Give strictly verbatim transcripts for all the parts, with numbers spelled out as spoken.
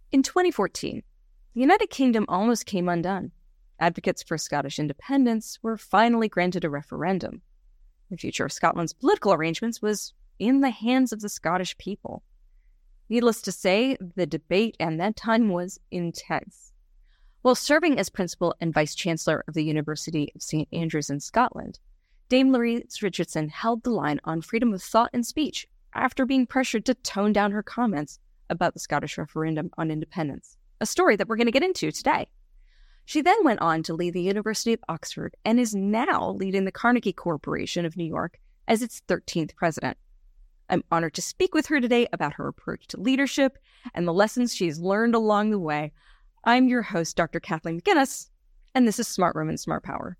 In twenty fourteen, the United Kingdom almost came undone. Advocates for Scottish independence were finally granted a referendum. The future of Scotland's political arrangements was in the hands of the Scottish people. Needless to say, the debate at that time was intense. While serving as principal and vice-chancellor of the University of Saint Andrews in Scotland, Dame Louise Richardson held the line on freedom of thought and speech after being pressured to tone down her comments about the Scottish referendum on independence, a story that we're going to get into today. She then went on to lead the University of Oxford and is now leading the Carnegie Corporation of New York as its thirteenth president. I'm honored to speak with her today about her approach to leadership and the lessons she's learned along the way. I'm your host, Doctor Kathleen McGinnis, and this is Smart Women, Smart Power.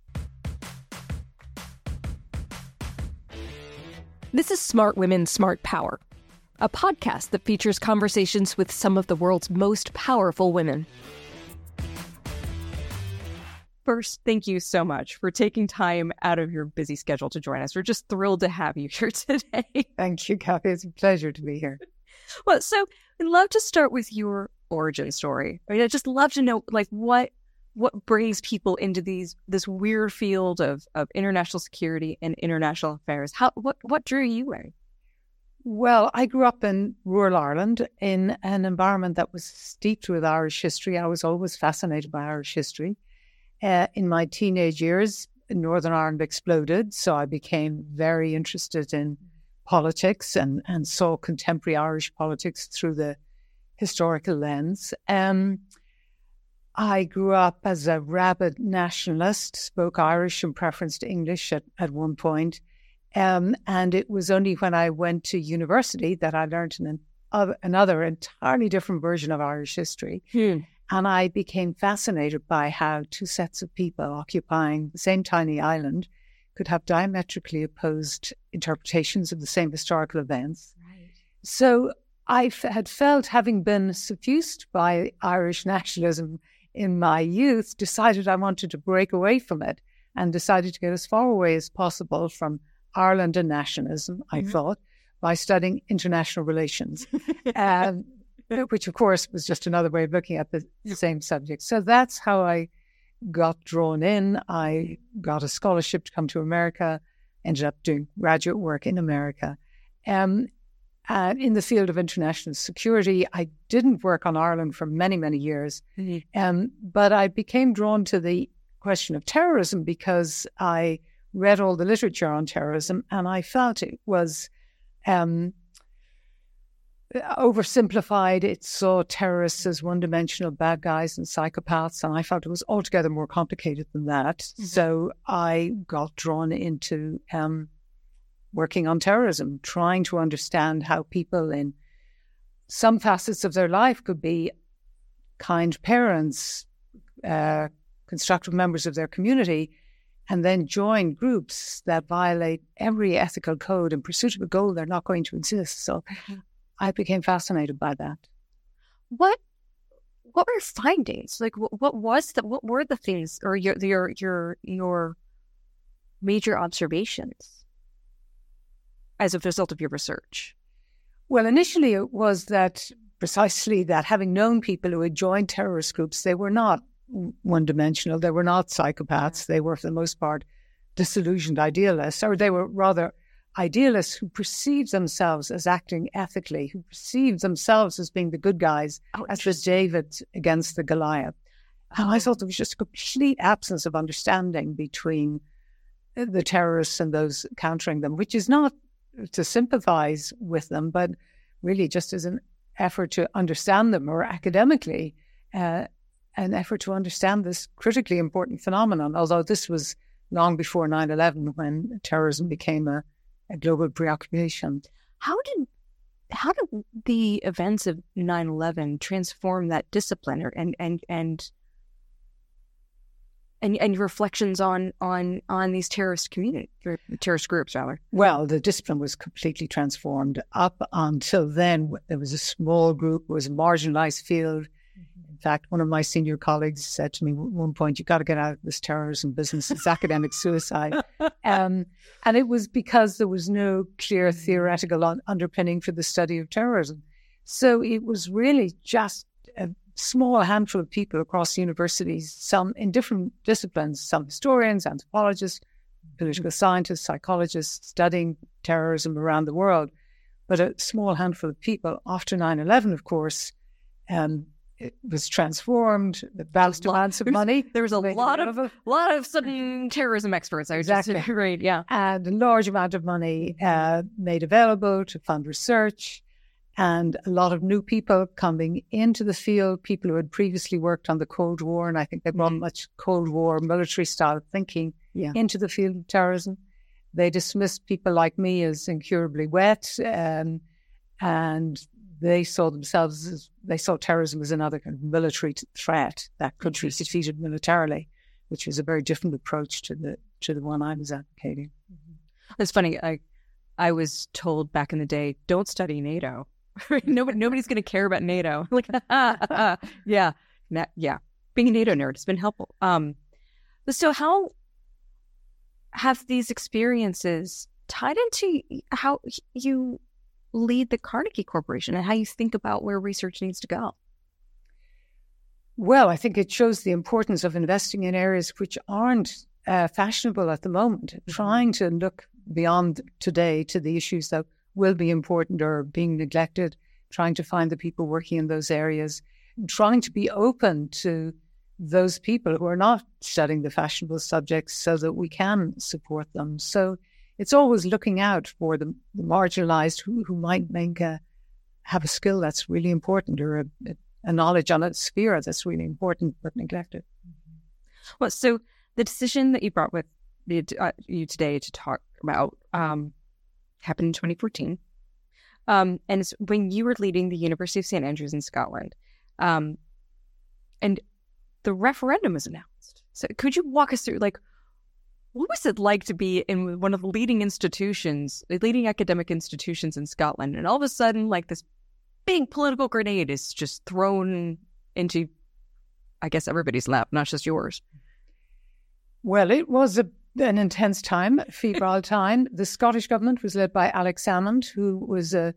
This is Smart Women, Smart Power, a podcast that features conversations with some of the world's most powerful women. First, thank you so much for taking time out of your busy schedule to join us. We're just thrilled to have you here today. Thank you, Kathy. It's a pleasure to be here. Well, so I'd love to start with your origin story. I mean, I'd just love to know, like, what what brings people into these this weird field of, of international security and international affairs. How what what drew you in? Well, I grew up in rural Ireland in an environment that was steeped with Irish history. I was always fascinated by Irish history. Uh, in my teenage years, Northern Ireland exploded, so I became very interested in politics and, and saw contemporary Irish politics through the historical lens. Um, I grew up as a rabid nationalist, spoke Irish in preference to English at, at one point. Um, and it was only when I went to university that I learned an, uh, another entirely different version of Irish history. Hmm. And I became fascinated by how two sets of people occupying the same tiny island could have diametrically opposed interpretations of the same historical events. Right. So I f- had felt, having been suffused by Irish nationalism in my youth, decided I wanted to break away from it and decided to get as far away as possible from Ireland and nationalism, I mm-hmm. thought, by studying international relations. um, which, of course, was just another way of looking at the same subject. So that's how I got drawn in. I got a scholarship to come to America, ended up doing graduate work in America. Um, and in the field of international security, I didn't work on Ireland for many, many years. Mm-hmm. Um, but I became drawn to the question of terrorism because I read all the literature on terrorism, and I felt it was Um, oversimplified. It saw terrorists as one-dimensional bad guys and psychopaths, and I felt it was altogether more complicated than that. Mm-hmm. So I got drawn into um, working on terrorism, trying to understand how people in some facets of their life could be kind parents, uh, constructive members of their community, and then join groups that violate every ethical code in pursuit of a goal they're not going to exist. So mm-hmm. I became fascinated by that. What what were your findings? Like, what, what was the what were the things, or your your your your major observations as a result of your research? Well, initially it was that precisely that, having known people who had joined terrorist groups, they were not one-dimensional. They were not psychopaths. They were, for the most part, disillusioned idealists, or they were rather idealists who perceived themselves as acting ethically, who perceived themselves as being the good guys, oh, as was David against the Goliath. And I thought there was just a complete absence of understanding between the terrorists and those countering them, which is not to sympathize with them, but really just as an effort to understand them, or academically, uh, an effort to understand this critically important phenomenon, although this was long before nine eleven, when terrorism became a a global preoccupation. How did how did the events of nine eleven transform that discipline, or, and and and and and reflections on on on these terrorist community or terrorist groups, rather? Well, the discipline was completely transformed. Up until then, there was a small group, it was a marginalized field. In fact, one of my senior colleagues said to me at one point, "You've got to get out of this terrorism business. It's academic suicide." Um, and it was because there was no clear theoretical un- underpinning for the study of terrorism. So it was really just a small handful of people across universities, some in different disciplines, some historians, anthropologists, political scientists, psychologists studying terrorism around the world, but a small handful of people. After nine eleven, of course, um, it was transformed. The vast amounts of money. There was a lot of a lot of sudden terrorism experts. I was exactly just right, yeah, and a large amount of money uh, made available to fund research, and a lot of new people coming into the field. People who had previously worked on the Cold War, and I think they brought mm-hmm. much Cold War military style thinking yeah. into the field of terrorism. They dismissed people like me as incurably wet, um, and they saw themselves as, they saw terrorism as another kind of military threat that could be defeated militarily, which was a very different approach to the to the one I was advocating. Mm-hmm. It's funny. I I was told back in the day, don't study NATO. Nobody, nobody's going to care about NATO. Like, ah, ah, yeah, Na- yeah. Being a NATO nerd has been helpful. Um, so how have these experiences tied into how you lead the Carnegie Corporation and how you think about where research needs to go? Well, I think it shows the importance of investing in areas which aren't uh, fashionable at the moment, mm-hmm. trying to look beyond today to the issues that will be important or being neglected, trying to find the people working in those areas, trying to be open to those people who are not studying the fashionable subjects so that we can support them. So it's always looking out for the, the marginalized who, who might make a, have a skill that's really important, or a, a knowledge on a sphere that's really important but neglected. Mm-hmm. Well, so the decision that you brought with the, uh, you today to talk about um, happened in twenty fourteen. Um, and it's when you were leading the University of Saint Andrews in Scotland. Um, and the referendum was announced. So could you walk us through, like, what was it like to be in one of the leading institutions, the leading academic institutions in Scotland, and all of a sudden, like, this big political grenade is just thrown into, I guess, everybody's lap, not just yours? Well, it was a, an intense time, a febrile time. The Scottish government was led by Alex Salmond, who was a,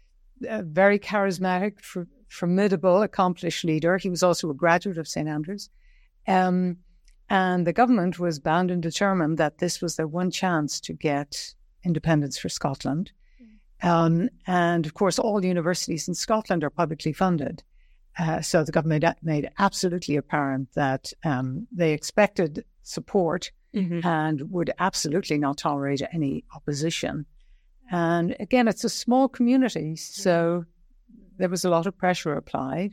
a very charismatic, for, formidable, accomplished leader. He was also a graduate of Saint Andrews. Um, and the government was bound and determined that this was their one chance to get independence for Scotland. Um, and, of course, all universities in Scotland are publicly funded. Uh, so the government made absolutely apparent that um, they expected support mm-hmm. and would absolutely not tolerate any opposition. And, again, it's a small community, so there was a lot of pressure applied.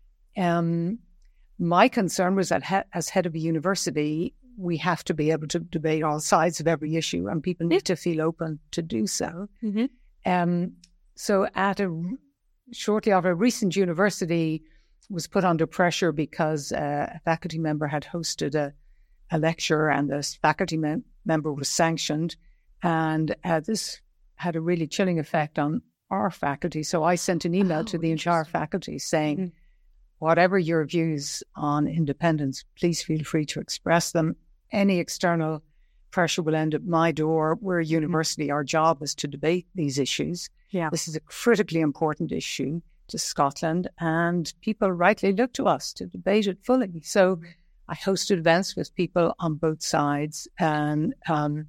Um, my concern was that he- as head of a university, we have to be able to debate all sides of every issue, and people need to feel open to do so. Mm-hmm. Um, so at a, shortly after, a recent university was put under pressure because uh, a faculty member had hosted a, a lecture, and this faculty mem- member was sanctioned. And uh, this had a really chilling effect on our faculty. So I sent an email oh, to the entire faculty saying, mm-hmm. whatever your views on independence, please feel free to express them. Any external pressure will end at my door. We're a university. Mm-hmm. Our job is to debate these issues. Yeah. This is a critically important issue to Scotland, and people rightly look to us to debate it fully. So I hosted events with people on both sides, and um,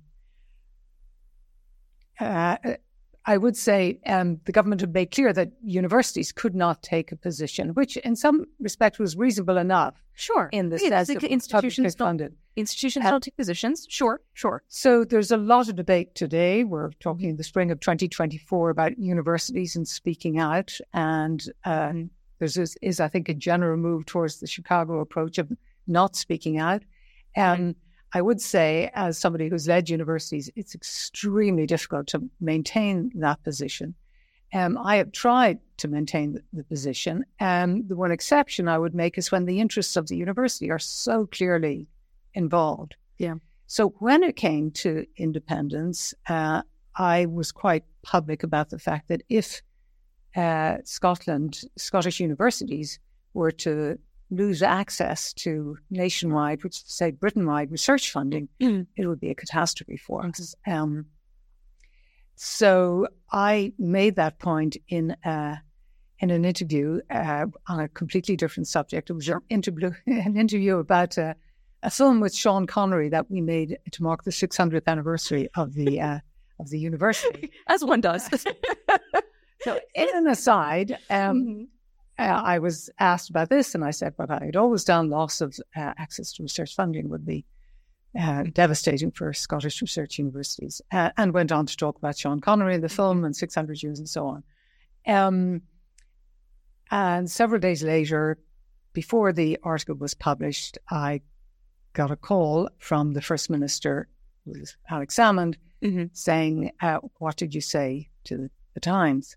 uh, I would say um, the government had made clear that universities could not take a position, which in some respect was reasonable enough. Sure. In the yeah, sense of institutions publicly funded. Institutions don't take positions. Sure, sure. So there's a lot of debate today. We're talking in the spring of twenty twenty-four about universities and speaking out. And uh, there's is, is, I think, a general move towards the Chicago approach of not speaking out. Um, I would say, as somebody who's led universities, it's extremely difficult to maintain that position. Um, I have tried to maintain the, the position. Um, the one exception I would make is when the interests of the university are so clearly involved. Yeah. So when it came to independence, uh, I was quite public about the fact that if uh, Scotland, Scottish universities were to lose access to nationwide, which is to say Britain-wide research funding, mm. it would be a catastrophe for us. Um, so I made that point in a, in an interview uh, on a completely different subject. It was an interview, an interview about uh, a film with Sean Connery that we made to mark the six hundredth anniversary of the uh, of the university. As one does. So, in an aside, um, mm-hmm. uh, I was asked about this, and I said, "But I had always done loss of uh, access to research funding would be uh, devastating for Scottish research universities," uh, and went on to talk about Sean Connery in the film and six hundred years and so on. Um, and several days later, before the article was published, I got a call from the First Minister, who was Alex Salmond, mm-hmm. saying, uh, "What did you say to the, the Times?"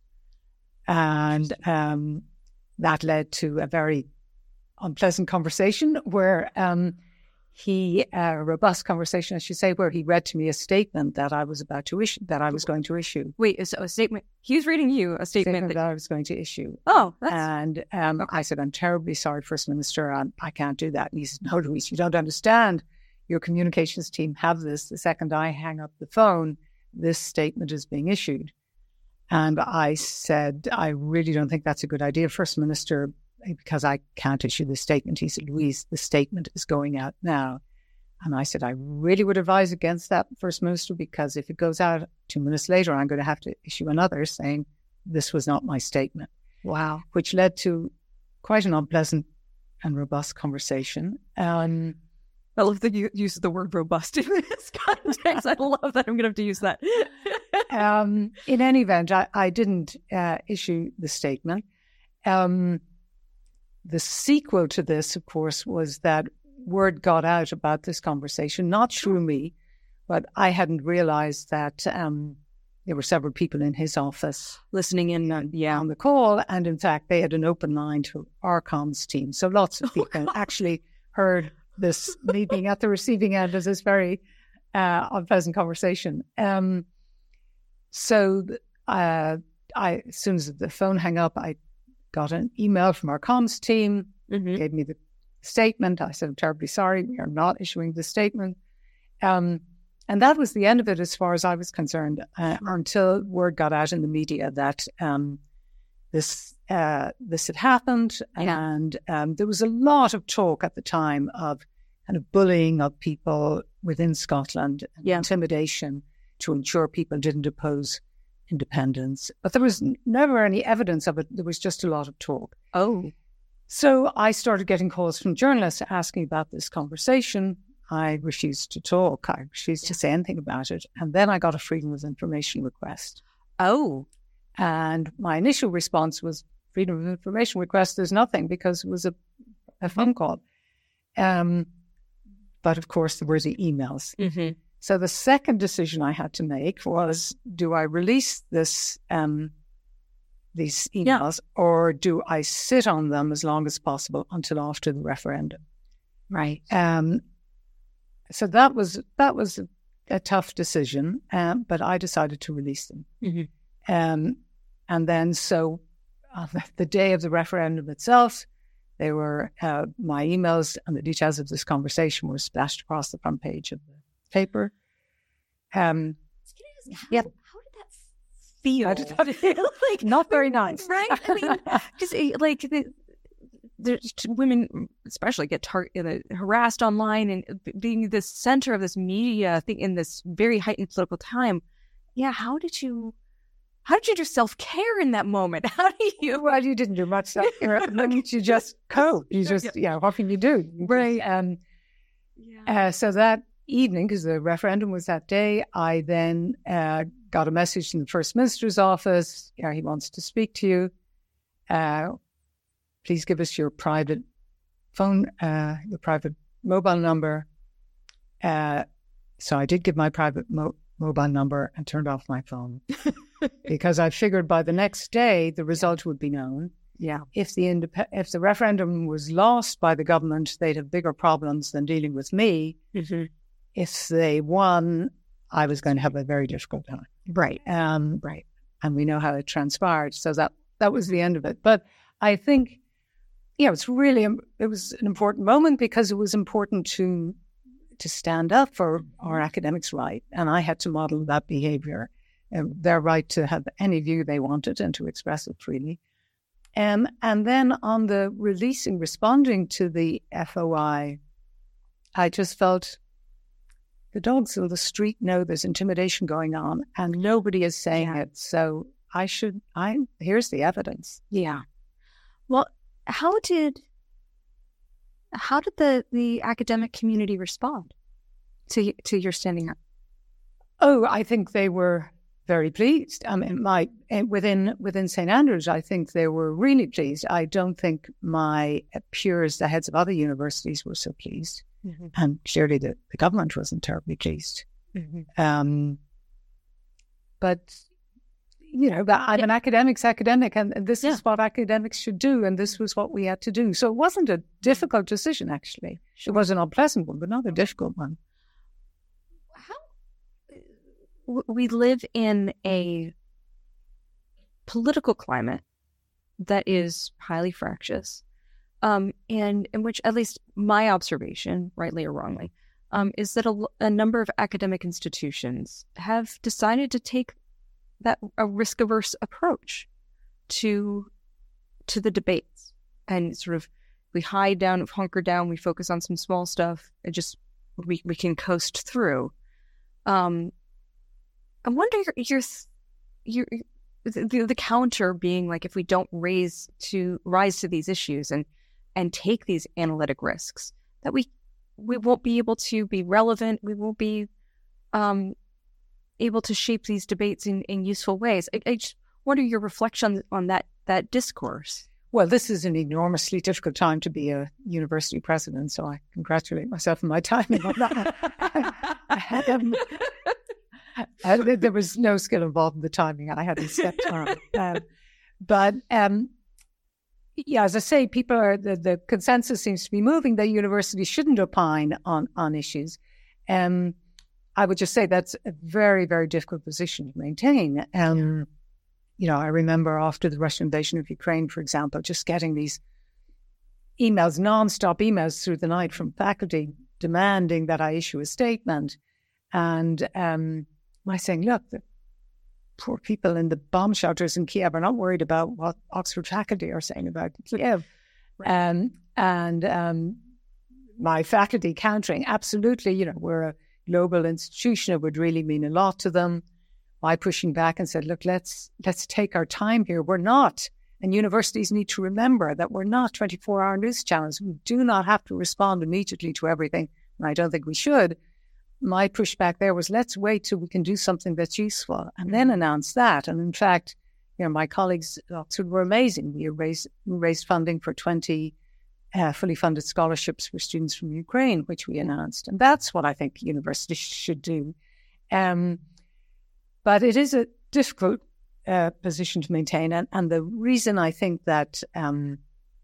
And um, that led to a very unpleasant conversation where um, he, a robust conversation, I should say, where he read to me a statement that I was about to issue, that I was going to issue. Wait, so a statement? He was reading you a statement, statement that... that I was going to issue. Oh, that's... And um, I said, "I'm terribly sorry, First Minister, I, I can't do that." And he said, "No, Louise, you don't understand. Your communications team have this. The second I hang up the phone, this statement is being issued." And I said, "I really don't think that's a good idea, First Minister, because I can't issue this statement." He said, "Louise, the statement is going out now." And I said, "I really would advise against that, First Minister, because if it goes out two minutes later, I'm going to have to issue another saying this was not my statement." Wow. Which led to quite an unpleasant and robust conversation. Um, I love the use of the word robust in this context. I love that. I'm going to have to use that. um, in any event, I, I didn't uh, issue the statement. Um, the sequel to this, of course, was that word got out about this conversation, not through me, but I hadn't realized that um, there were several people in his office listening in uh, yeah. on the call. And in fact, they had an open line to our comms team. So lots of people actually heard this meeting at the receiving end of this very uh, unpleasant conversation. Um, so uh, I, as soon as the phone hung up, I got an email from our comms team, mm-hmm. gave me the statement. I said, "I'm terribly sorry, we are not issuing the statement." Um, and that was the end of it as far as I was concerned, uh, until word got out in the media that um, this uh, this had happened. Yeah. And um, there was a lot of talk at the time of kind of bullying of people within Scotland, and yeah. intimidation to ensure people didn't oppose independence. But there was never any evidence of it. There was just a lot of talk. Oh. So I started getting calls from journalists asking about this conversation. I refused to talk. I refused yeah. to say anything about it. And then I got a Freedom of Information request. Oh. And my initial response was, Freedom of Information request, there's nothing, because it was a, a phone call. Um, but of course, there were the emails. Mm-hmm. So the second decision I had to make was, do I release this um, these emails, yeah. or do I sit on them as long as possible until after the referendum? Right. Um, so that was that was a, a tough decision, um, but I decided to release them. Mm-hmm. Um, and then, so on the day of the referendum itself, they were uh, my emails and the details of this conversation were splashed across the front page of the paper. Um, yeah. Feel. How did that feel? Like, not very nice. Right? I mean, because like the, the women especially get tar- uh, harassed online, and being the center of this media thing in this very heightened political time. Yeah, how did you how did you do self-care in that moment? How do you Well, you didn't do much self-care at the moment. You just cope. You just yeah, yeah what can you do? You right. Just, um yeah. uh, so that evening, because the referendum was that day, I then uh, got a message from the First Minister's office. Yeah, he wants to speak to you. Uh, please give us your private phone, uh, your private mobile number. Uh, so I did give my private mo- mobile number and turned off my phone because I figured by the next day the result would be known. Yeah. If the indep- if the referendum was lost by the government, they'd have bigger problems than dealing with me. Mm-hmm. If they won, I was going to have a very difficult time. Right. Um, right. And we know how it transpired. So that, that was the end of it. But I think, yeah, it's really, it was an important moment because it was important to to stand up for our academics' right. And I had to model that behavior, uh, their right to have any view they wanted and to express it freely. Um, and then on the releasing, responding to the F O I, I just felt the dogs of the street know there's intimidation going on and nobody is saying yeah. it. So I should, I, here's the evidence. Yeah. Well, how did, how did the, the academic community respond to, to your standing up? Oh, I think they were very pleased. I mean, my within within Saint Andrews, I think they were really pleased. I don't think my peers, the heads of other universities, were so pleased, mm-hmm. and clearly the, the government wasn't terribly pleased. Mm-hmm. Um, but you know, I'm yeah. an academic's academic, and this yeah. is what academics should do, and this was what we had to do. So it wasn't a difficult decision, actually. Sure. It was an unpleasant one, but not a difficult one. We live in a political climate that is highly fractious, um, and in which, at least my observation, rightly or wrongly, um, is that a, a number of academic institutions have decided to take that a risk-averse approach to to the debates, and sort of we hide down, hunker down, we focus on some small stuff, and just we we can coast through. Um, I wonder your, your, your the, the counter being like, if we don't raise to rise to these issues and and take these analytic risks, that we we won't be able to be relevant. We won't be um, able to shape these debates in, in useful ways. I, I just, what are your reflections on that that discourse? Well, this is an enormously difficult time to be a university president, so I congratulate myself on my timing on that. um, Uh, there was no skill involved in the timing. I hadn't stepped on. Um, but um, yeah, as I say, people are the, the consensus seems to be moving that universities shouldn't opine on on issues. Um, I would just say that's a very, very difficult position to maintain. Um, you know, I remember after the Russian invasion of Ukraine, for example, just getting these emails, non-stop emails through the night from faculty demanding that I issue a statement, and um, by saying, look, the poor people in the bomb shelters in Kiev are not worried about what Oxford faculty are saying about Kiev. Right. Um, and um, my faculty countering, absolutely, you know, we're a global institution. It would really mean a lot to them. I pushing back and said, look, let's let's take our time here. We're not, and universities need to remember that we're not twenty-four hour news channels. We do not have to respond immediately to everything, and I don't think we should. My pushback there was, let's wait till we can do something that's useful and then announce that. And in fact, you know, my colleagues at Oxford were amazing. We raised, we raised funding for twenty uh, fully funded scholarships for students from Ukraine, which we announced. And that's what I think universities should do. Um, but it is a difficult uh, position to maintain. And, and the reason I think that um,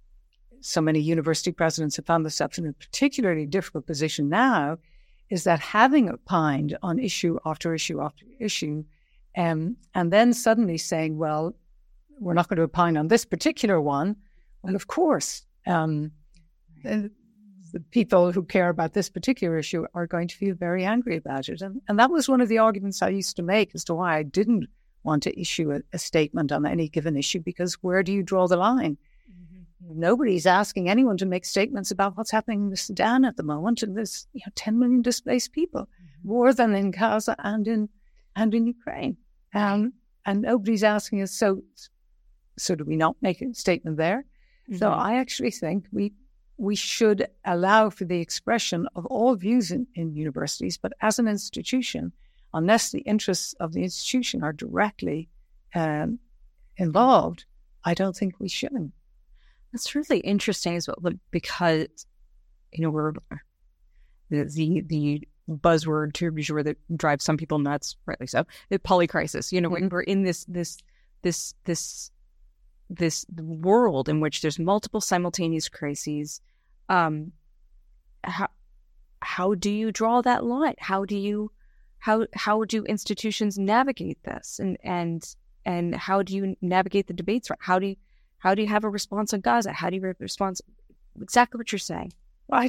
so many university presidents have found themselves in a particularly difficult position now is that having opined on issue after issue after issue, um, and then suddenly saying, well, we're not going to opine on this particular one. Well, of course, um, the, the people who care about this particular issue are going to feel very angry about it. And, and that was one of the arguments I used to make as to why I didn't want to issue a, a statement on any given issue, because where do you draw the line? Nobody's asking anyone to make statements about what's happening in the Sudan at the moment, and there's you know ten million displaced people, mm-hmm. more than in Gaza and in and in Ukraine, um, and nobody's asking us. So, so do we not make a statement there? Mm-hmm. So I actually think we we should allow for the expression of all views in, in universities, but as an institution, unless the interests of the institution are directly um, involved, I don't think we should. That's really interesting as well, because, you know, we're the the, the buzzword to be sure that drives some people nuts, rightly so, the polycrisis. You know, mm-hmm. we're in this this this this this world in which there's multiple simultaneous crises. Um, how how do you draw that line? How do you how how do institutions navigate this, and and and how do you navigate the debates? How do you How do you have a response on Gaza? How do you have a response? Exactly what you're saying. Well, I don't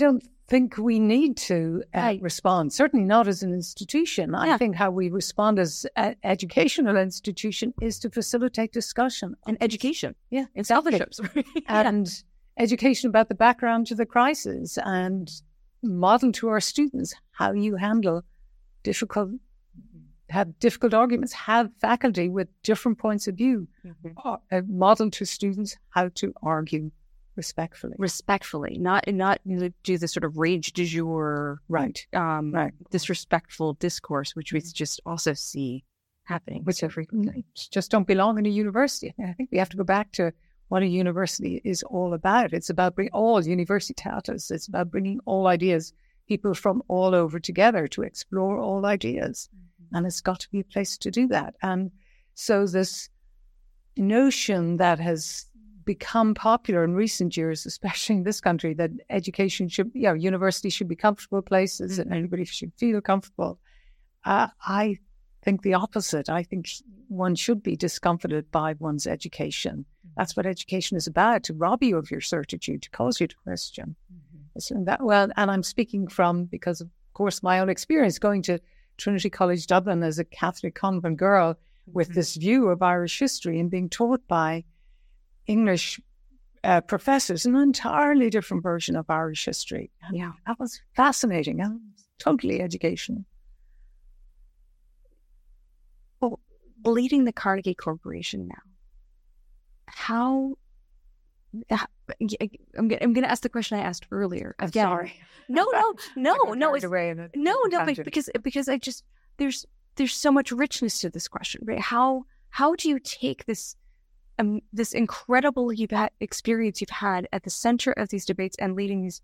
think we need to uh, Right. respond, certainly not as an institution. Yeah. I think how we respond as an educational institution is to facilitate discussion. And education. Yeah, And scholarships. Yeah. and education about the background to the crisis, and model to our students how you handle difficult, have difficult arguments, have faculty with different points of view, Mhm. uh, uh, model to students how to argue respectfully. Respectfully, not not do the sort of rage du jour, Right. um, Right. disrespectful discourse, which we just also see happening Which so frequently. just don't belong in a university. I think we have to go back to what a university is all about. It's about bringing all universitatis. It's about bringing all ideas, people from all over together to explore all ideas. Mm-hmm. And it's got to be a place to do that. And so this notion that has become popular in recent years, especially in this country, that education should, you know, universities should be comfortable places mm-hmm. and everybody should feel comfortable. Uh, I think the opposite. I think one should be discomforted by one's education. That's what education is about, to rob you of your certitude, to cause you to question. Mm-hmm. So that, well, and I'm speaking from, because of course, my own experience going to Trinity College Dublin as a Catholic convent girl mm-hmm. with this view of Irish history and being taught by English uh, professors an entirely different version of Irish history. And yeah. That was fascinating and totally educational. Well, leading the Carnegie Corporation now, how, how I'm, I'm going to ask the question I asked earlier. I'm Again. sorry. No, no, no, no. It's, away in a, no, in no, tangent. because because I just there's there's so much richness to this question, right? How how do you take this um, this incredible you've had, experience you've had at the center of these debates and leading these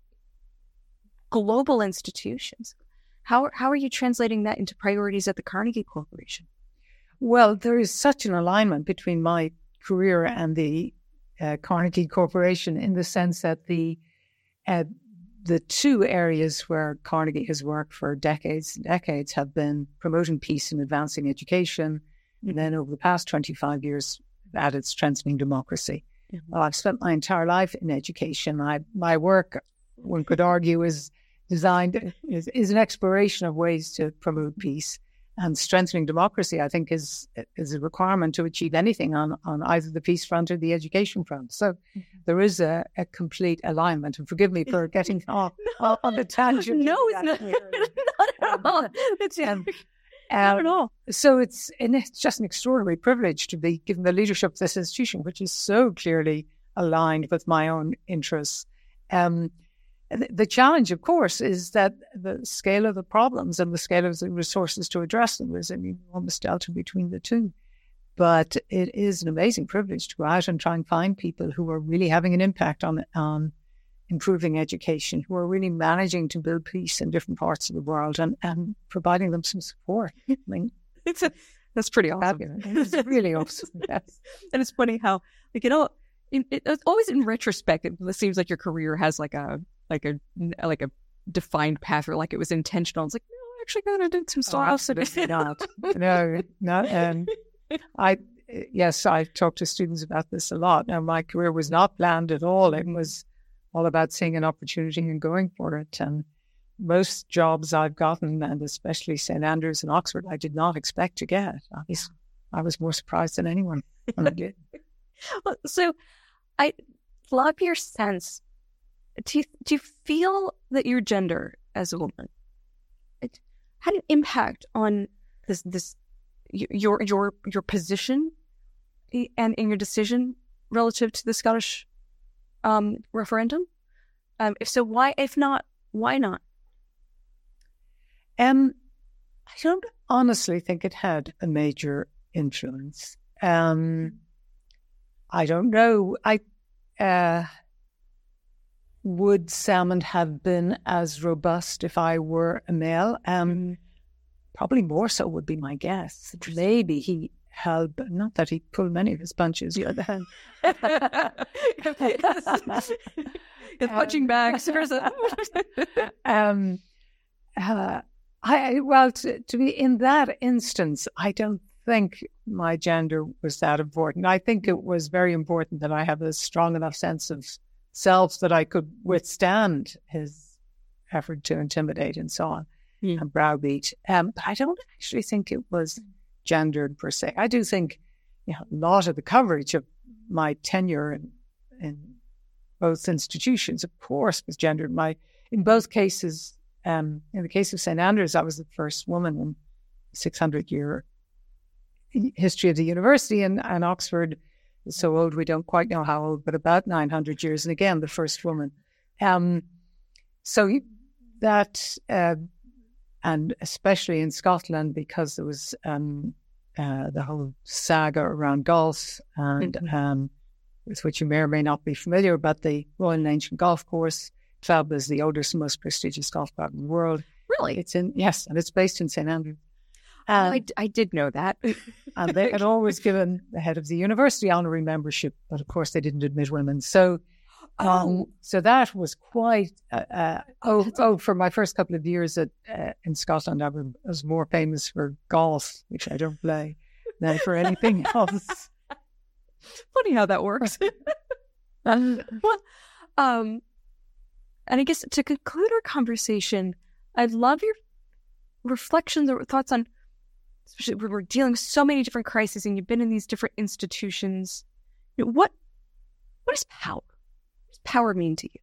global institutions? How how are you translating that into priorities at the Carnegie Corporation? Well, there is such an alignment between my career and the uh, Carnegie Corporation in the sense that the uh, the two areas where Carnegie has worked for decades and decades have been promoting peace and advancing education, mm-hmm. and then over the past twenty-five years, added strengthening democracy. Mm-hmm. Well, I've spent my entire life in education. I, my work, one could argue, is designed is, is an exploration of ways to promote peace. And strengthening democracy, I think, is is a requirement to achieve anything on, on either the peace front or the education front. So mm-hmm. there is a, a complete alignment. And forgive me for getting off no, on the tangent. No, it's not, not at all. It's, um, um, not at all. So it's, and it's just an extraordinary privilege to be given the leadership of this institution, which is so clearly aligned with my own interests. Um, The challenge, of course, is that the scale of the problems and the scale of the resources to address them is an enormous delta between the two. But it is an amazing privilege to go out and try and find people who are really having an impact on on improving education, who are really managing to build peace in different parts of the world and, and providing them some support. I mean, it's a, that's pretty awesome. It's really awesome. Yes. And it's funny how, like, you know, it, it, it's always in retrospect, it seems like your career has like a like a like a defined path, or like it was intentional. It's like, no, I actually kind of did some stuff. Oh, absolutely not. No, not. And I, yes, I talk to students about this a lot. Now, my career was not planned at all. It was all about seeing an opportunity and going for it. And most jobs I've gotten, and especially Saint Andrews and Oxford, I did not expect to get. I was, I was more surprised than anyone when I did. Well, so I love your sense. Do you, do you feel that your gender as a woman it had an impact on this this your your your position and in your decision relative to the Scottish um, referendum? Um, if so, why? If not, why not? Um, I don't honestly think it had a major influence. Um, I don't know. I. Uh, Would Salmond have been as robust if I were a male? Um, mm. Probably more so would be my guess. Maybe he held, not that he pulled many of his punches, the other hand. It's punching bags. um, uh, I, well, to, to be in that instance, I don't think my gender was that important. I think it was very important that I have a strong enough sense of self that I could withstand his effort to intimidate and so on, Yeah. and browbeat. Um, but I don't actually think it was gendered per se. I do think, you know, a lot of the coverage of my tenure in, in both institutions, of course, was gendered. My in both cases, um, in the case of Saint Andrews, I was the first woman in six hundred year history of the university, and, and Oxford is so old we don't quite know how old, but about nine hundred years, and again the first woman. Um, so that, uh, and especially in Scotland, because there was um, uh, the whole saga around golf, and mm-hmm. um, with which you may or may not be familiar, but the Royal and Ancient Golf Course Club is the oldest and most prestigious golf club in the world. Really? It's in yes, and it's based in Saint Andrews. Um, oh, I, I did know that. And they had always given the head of the university honorary membership, but of course they didn't admit women. So, um, oh. so that was quite. Uh, uh, oh, oh, for my first couple of years at uh, in Scotland, I was more famous for golf, which I don't play, than for anything else. Funny how that works. well, um, and I guess to conclude our conversation, I'd love your reflections or thoughts on, especially when we're dealing with so many different crises and you've been in these different institutions, you know, what what is power? What does power mean to you?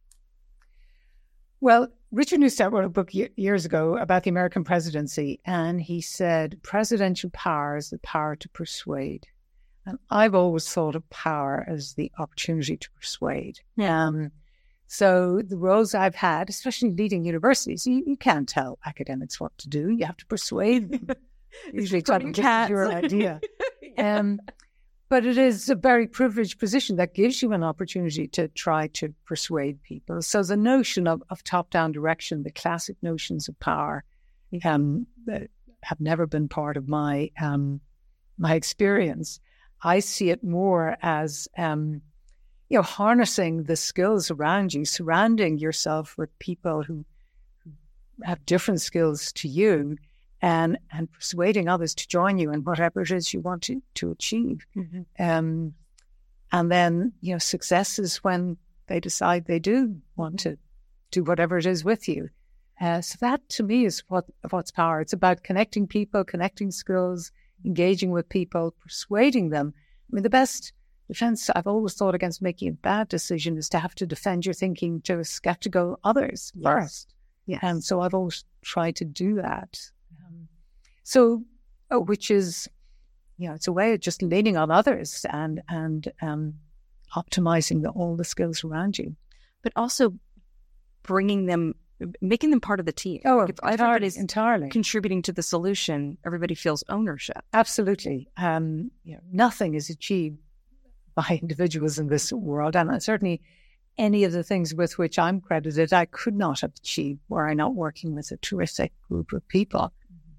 Well, Richard Neustadt wrote a book years ago about the American presidency, and he said presidential power is the power to persuade. And I've always thought of power as the opportunity to persuade. Yeah. Um, so the roles I've had, especially leading universities, you, you can't tell academics what to do. You have to persuade them. Usually try to get your idea. yeah. um, but it is a very privileged position that gives you an opportunity to try to persuade people. So the notion of, of top-down direction, the classic notions of power, um, have never been part of my um, my experience. I see it more as, um, you know, harnessing the skills around you, surrounding yourself with people who, who have different skills to you, and and persuading others to join you in whatever it is you want to, to achieve. Mm-hmm. Um, and then, you know, success is when they decide they do want to do whatever it is with you. Uh, so that, to me, is what what's power. It's about connecting people, connecting skills, engaging with people, persuading them. I mean, the best defense I've always thought against making a bad decision is to have to defend your thinking to skeptical others yes. first. Yes. And so I've always tried to do that. Um, so, oh, which is, you know, it's a way of just leaning on others and, and um, optimizing the, all the skills around you. But also bringing them, making them part of the team. Oh, like if everybody's entirely contributing to the solution, everybody feels ownership. Absolutely. Um, you know, nothing is achieved by individuals in this world, and certainly any of the things with which I'm credited, I could not have achieved were I not working with a terrific group of people.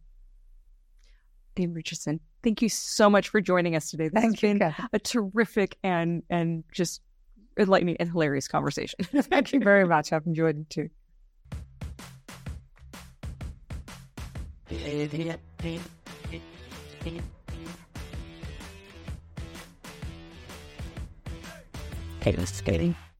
Dame Richardson, thank you so much for joining us today. This Thank has you, been Kathy. A terrific and and just enlightening and hilarious conversation. Thank you very much. I've enjoyed it too. Okay, let's get